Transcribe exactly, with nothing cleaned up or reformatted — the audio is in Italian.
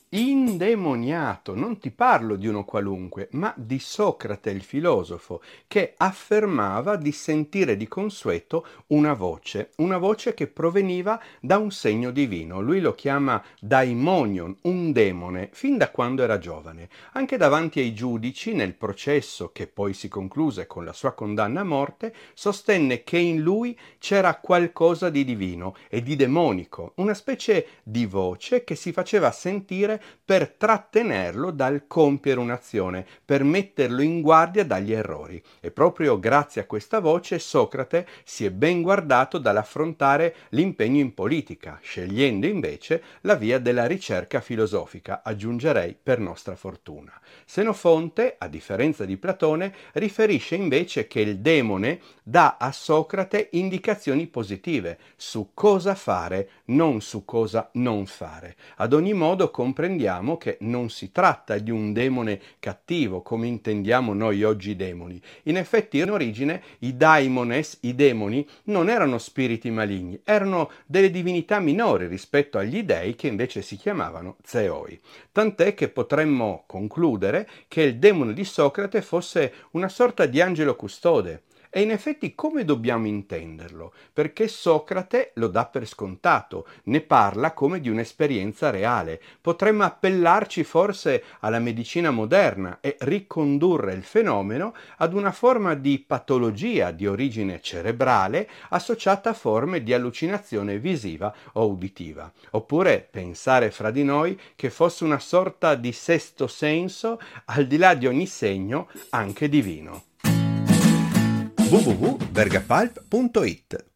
Indemoniato, non ti parlo di uno qualunque, ma di Socrate il filosofo, che affermava di sentire di consueto una voce, una voce che proveniva da un segno divino. Lui lo chiama daimonion, un demone, fin da quando era giovane. Anche davanti ai giudici, nel processo che poi si concluse con la sua condanna a morte, sostenne che in lui c'era qualcosa di divino e di demonico, una specie di voce che si faceva sentire per trattenerlo dal compiere un'azione, per metterlo in guardia dagli errori. E proprio grazie a questa voce Socrate si è ben guardato dall'affrontare l'impegno in politica, scegliendo invece la via della ricerca filosofica, aggiungerei per nostra fortuna. Senofonte, a differenza di Platone, riferisce invece che il demone dà a Socrate indicazioni positive su cosa fare, non su cosa non fare. Ad ogni modo comprendiamo che non si tratta di un demone cattivo come intendiamo noi oggi i demoni. In effetti in origine i daimones, i demoni, non erano spiriti maligni, erano delle divinità minori rispetto agli dei che invece si chiamavano zeoi. Tant'è che potremmo concludere che il demone di Socrate fosse una sorta di angelo custode. E in effetti come dobbiamo intenderlo? Perché Socrate lo dà per scontato, ne parla come di un'esperienza reale. Potremmo appellarci forse alla medicina moderna e ricondurre il fenomeno ad una forma di patologia di origine cerebrale associata a forme di allucinazione visiva o uditiva. Oppure pensare fra di noi che fosse una sorta di sesto senso, al di là di ogni segno, anche divino. w w w punto vergapulp punto it